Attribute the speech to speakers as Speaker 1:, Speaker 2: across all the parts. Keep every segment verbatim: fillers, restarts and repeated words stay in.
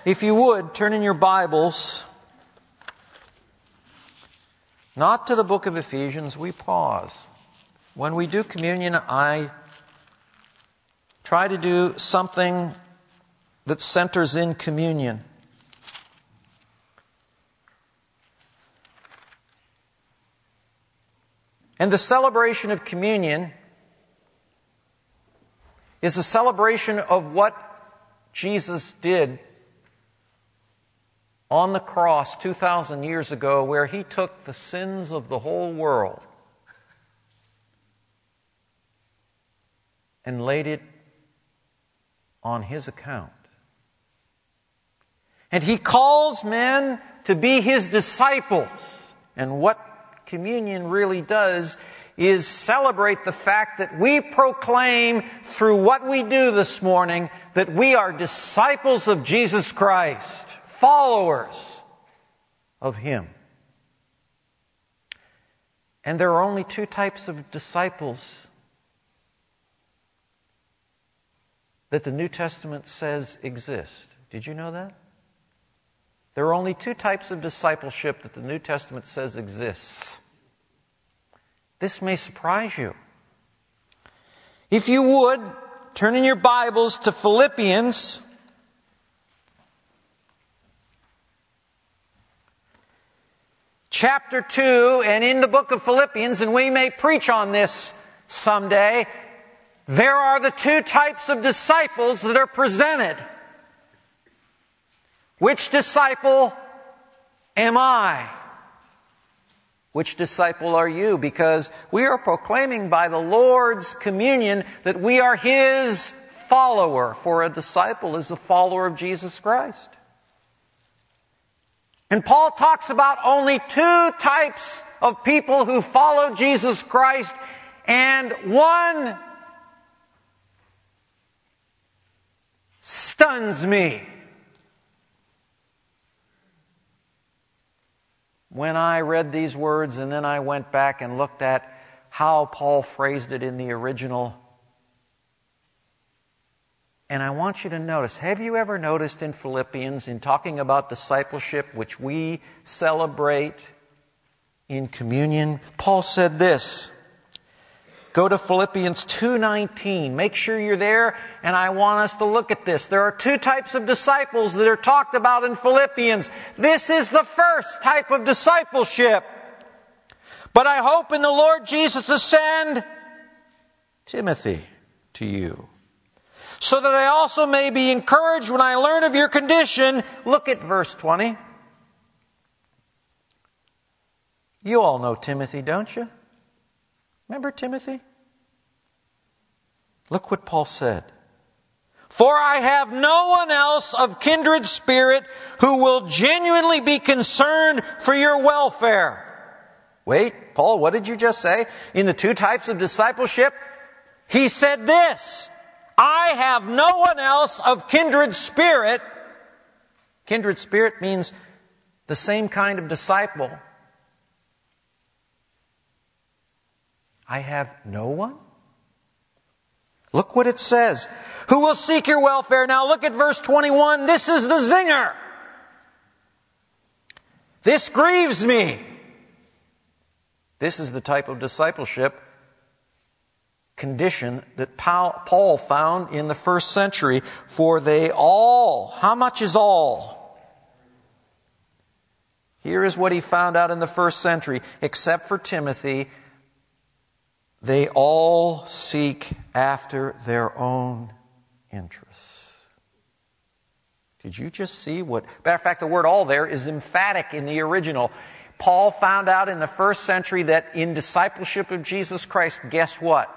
Speaker 1: If you would, turn in your Bibles, not to the book of Ephesians, we pause. When we do communion, I try to do something that centers in communion. And the celebration of communion is a celebration of what Jesus did on the cross two thousand years ago, where He took the sins of the whole world and laid it on His account. And He calls men to be His disciples. And what communion really does is celebrate the fact that we proclaim through what we do this morning that we are disciples of Jesus Christ, followers of Him. And there are only two types of disciples that the New Testament says exist. Did you know that? There are only two types of discipleship that the New Testament says exists. This may surprise you. If you would, turn in your Bibles to Philippians chapter two, and in the book of Philippians, and we may preach on this someday, there are the two types of disciples that are presented. Which disciple am I? Which disciple are you? Because we are proclaiming by the Lord's communion that we are His follower, for a disciple is a follower of Jesus Christ. And Paul talks about only two types of people who follow Jesus Christ, and one stuns me. When I read these words and then I went back and looked at how Paul phrased it in the original, and I want you to notice, have you ever noticed in Philippians, in talking about discipleship, which we celebrate in communion, Paul said this. Go to Philippians two nineteen. Make sure you're there, and I want us to look at this. There are two types of disciples that are talked about in Philippians. This is the first type of discipleship. But I hope in the Lord Jesus to send Timothy to you, so that I also may be encouraged when I learn of your condition. Look at verse twenty. You all know Timothy, don't you? Remember Timothy? Look what Paul said. For I have no one else of kindred spirit who will genuinely be concerned for your welfare. Wait, Paul, what did you just say? In the two types of discipleship, he said this. I have no one else of kindred spirit. Kindred spirit means the same kind of disciple. I have no one? Look what it says. Who will seek your welfare. Now look at verse twenty-one. This is the zinger. This grieves me. This is the type of discipleship condition that Paul found in the first century. For they all, how much is all? Here is what he found out in the first century. Except for Timothy, they all seek after their own interests. Did you just see what... Matter of fact, the word all there is emphatic in the original. Paul found out in the first century that in discipleship of Jesus Christ, guess what?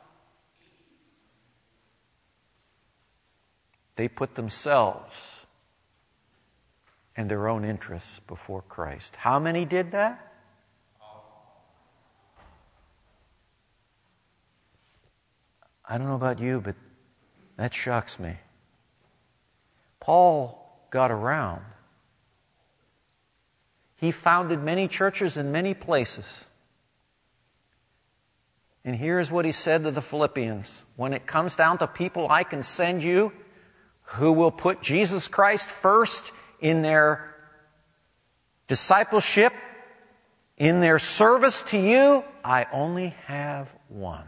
Speaker 1: They put themselves and their own interests before Christ. How many did that? I don't know about you, but that shocks me. Paul got around. He founded many churches in many places. And here's what he said to the Philippians. When it comes down to people I can send you who will put Jesus Christ first in their discipleship, in their service to you, I only have one.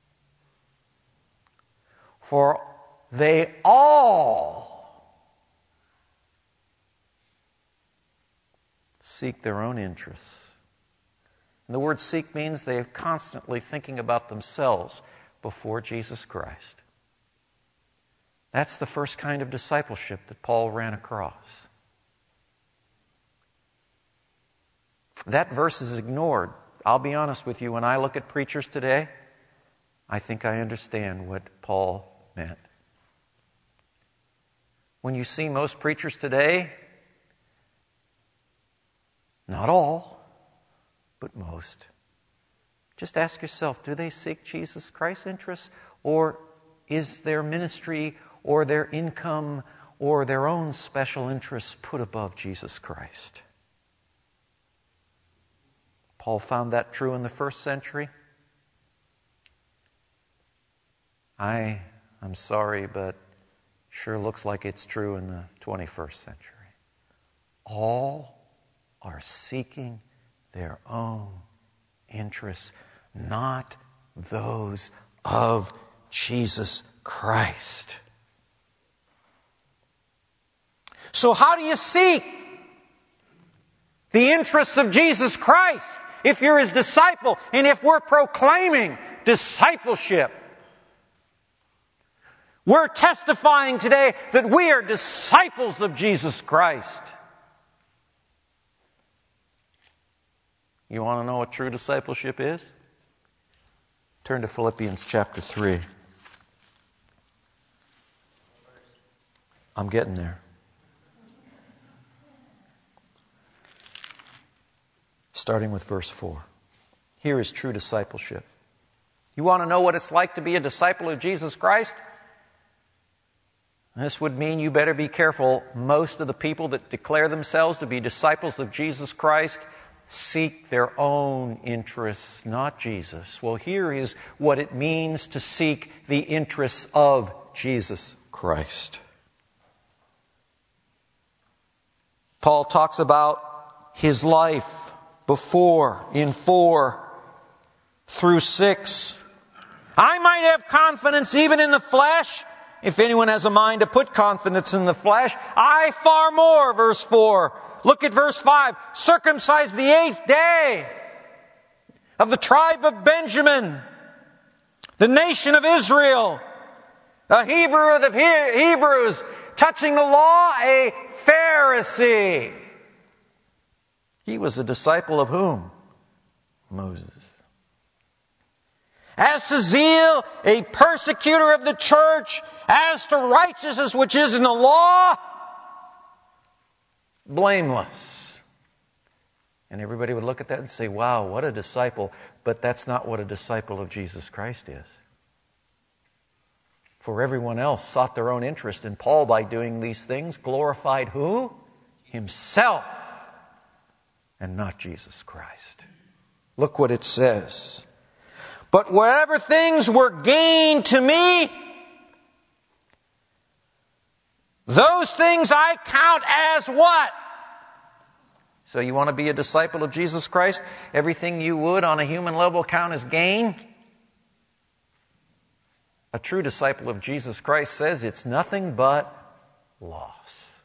Speaker 1: For they all seek their own interests. And the word seek means they are constantly thinking about themselves before Jesus Christ. That's the first kind of discipleship that Paul ran across. That verse is ignored. I'll be honest with you, when I look at preachers today, I think I understand what Paul meant. When you see most preachers today, not all, but most, just ask yourself, do they seek Jesus Christ's interests, or is their ministry or their income or their own special interests put above Jesus Christ? Paul found that true in the first century. I am sorry, but sure looks like it's true in the twenty-first century. All are seeking their own interests, not those of Jesus Christ. So how do you seek the interests of Jesus Christ if you're His disciple and if we're proclaiming discipleship? We're testifying today that we are disciples of Jesus Christ. You want to know what true discipleship is? Turn to Philippians chapter three. I'm getting there. Starting with verse four. Here is true discipleship. You want to know what it's like to be a disciple of Jesus Christ? This would mean you better be careful. Most of the people that declare themselves to be disciples of Jesus Christ seek their own interests, not Jesus. Well, here is what it means to seek the interests of Jesus Christ. Paul talks about his life before in four through six. I might have confidence even in the flesh. If anyone has a mind to put confidence in the flesh, I far more, verse four. Look at verse five. Circumcised the eighth day of the tribe of Benjamin, the nation of Israel, a Hebrew of the Hebrews, touching the law, a Pharisee. He was a disciple of whom? Moses. As to zeal, a persecutor of the church. As to righteousness, which is in the law, blameless. And everybody would look at that and say, wow, what a disciple. But that's not what a disciple of Jesus Christ is. For everyone else sought their own interest. And Paul, by doing these things, glorified who? Himself. And not Jesus Christ. Look what it says. But whatever things were gained to me, those things I count as what? So you want to be a disciple of Jesus Christ? Everything you would on a human level count as gain? A true disciple of Jesus Christ says it's nothing but loss.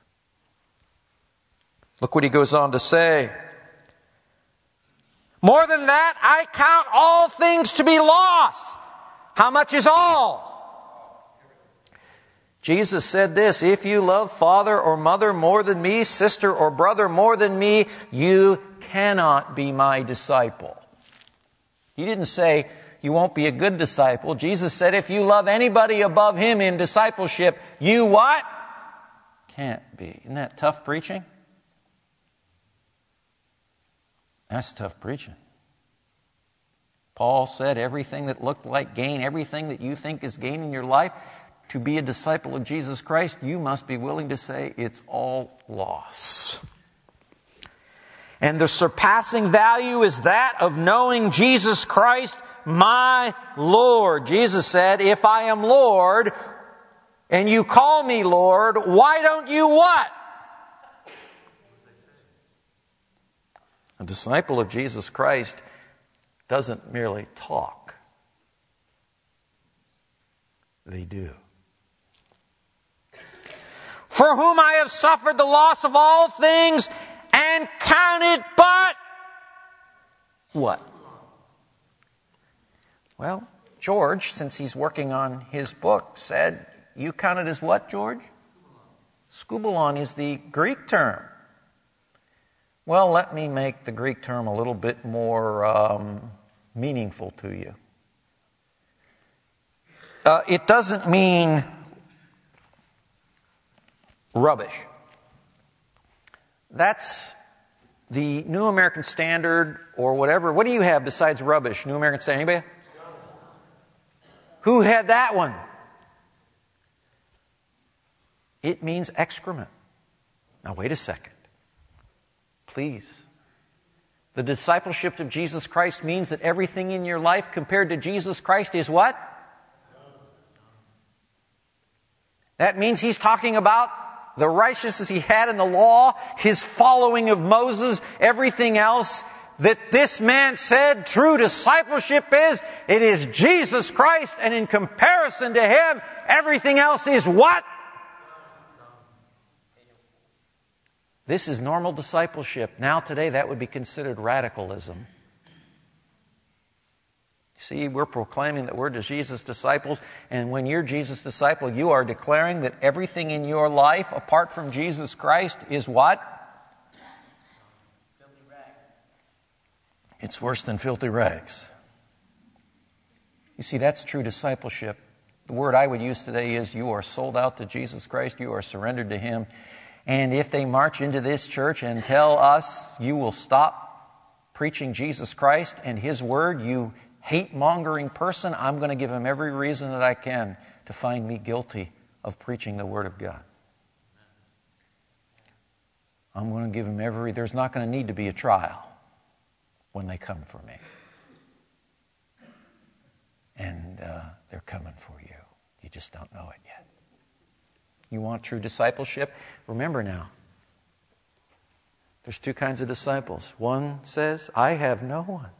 Speaker 1: Look what he goes on to say. More than that, I count all things to be loss. How much is all? Jesus said this, if you love father or mother more than me, sister or brother more than me, you cannot be my disciple. He didn't say you won't be a good disciple. Jesus said if you love anybody above him in discipleship, you what? Can't be. Isn't that tough preaching? That's tough preaching. Paul said everything that looked like gain, everything that you think is gain in your life, to be a disciple of Jesus Christ, you must be willing to say it's all loss. And the surpassing value is that of knowing Jesus Christ, my Lord. Jesus said, if I am Lord, and you call me Lord, why don't you what? A disciple of Jesus Christ doesn't merely talk. They do. For whom I have suffered the loss of all things and count it but what? Well, George, since he's working on his book, said, you count it as what, George? Skubalon is the Greek term. Well, let me make the Greek term a little bit more um, meaningful to you. Uh, it doesn't mean rubbish. That's the New American Standard or whatever. What do you have besides rubbish? New American Standard? Anybody? Who had that one? It means excrement. Now wait a second. Please. The discipleship of Jesus Christ means that everything in your life compared to Jesus Christ is what? That means he's talking about the righteousness he had in the law, his following of Moses, everything else that this man said true discipleship is. It is Jesus Christ, and in comparison to him, everything else is what? This is normal discipleship. Now today that would be considered radicalism. See, we're proclaiming that we're Jesus disciples, and when you're Jesus disciple, you are declaring that everything in your life apart from Jesus Christ is what?
Speaker 2: Filthy rags.
Speaker 1: It's worse than filthy rags. You see, that's true discipleship. The word I would use today is you are sold out to Jesus Christ, you are surrendered to Him. And if they march into this church and tell us you will stop preaching Jesus Christ and His Word, you hate-mongering person, I'm going to give them every reason that I can to find me guilty of preaching the Word of God. I'm going to give them every... There's not going to need to be a trial when they come for me. And uh, they're coming for you. You just don't know it yet. You want true discipleship? Remember now, there's two kinds of disciples. One says, I have no one.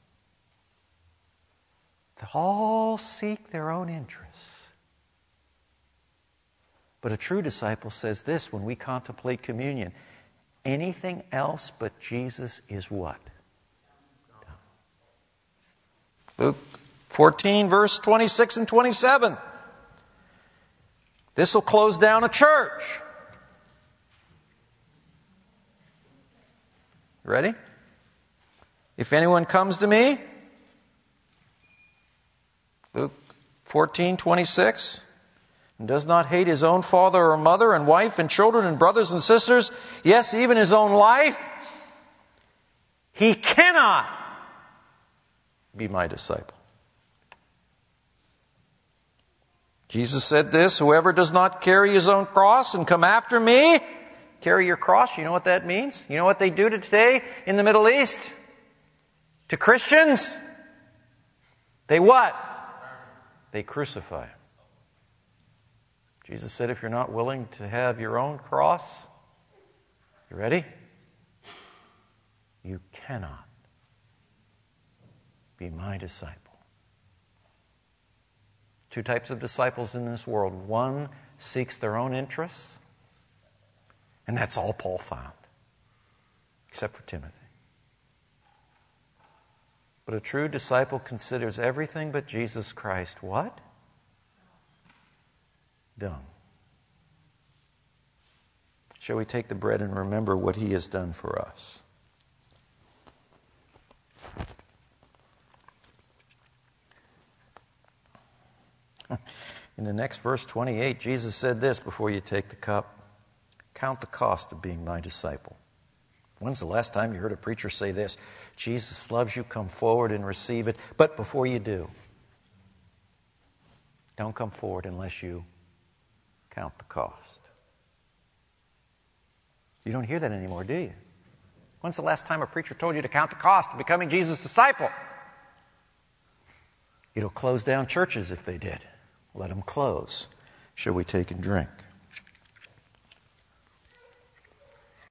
Speaker 1: They all seek their own interests. But a true disciple says this when we contemplate communion. Anything else but Jesus is what? Luke fourteen, verse twenty-six and twenty-seven. This will close down a church. Ready? If anyone comes to me, Luke fourteen, twenty-six, and does not hate his own father or mother and wife and children and brothers and sisters, yes, even his own life, he cannot be my disciple. Jesus said this, whoever does not carry his own cross and come after me, carry your cross, you know what that means? You know what they do today in the Middle East? To Christians? They what? They crucify him. Jesus said if you're not willing to have your own cross, you ready? You cannot be my disciple. Two types of disciples in this world. One seeks their own interests, and that's all Paul found, except for Timothy. But a true disciple considers everything but Jesus Christ what? Dung. Shall we take the bread and remember what He has done for us? In the next verse twenty-eight, Jesus said this before you take the cup. Count the cost of being my disciple. When's the last time you heard a preacher say this? Jesus loves you, come forward and receive it. But before you do, don't come forward unless you count the cost. You don't hear that anymore, do you? When's the last time a preacher told you to count the cost of becoming Jesus' disciple? It'll close down churches if they did. Let them close. shall we take and drink.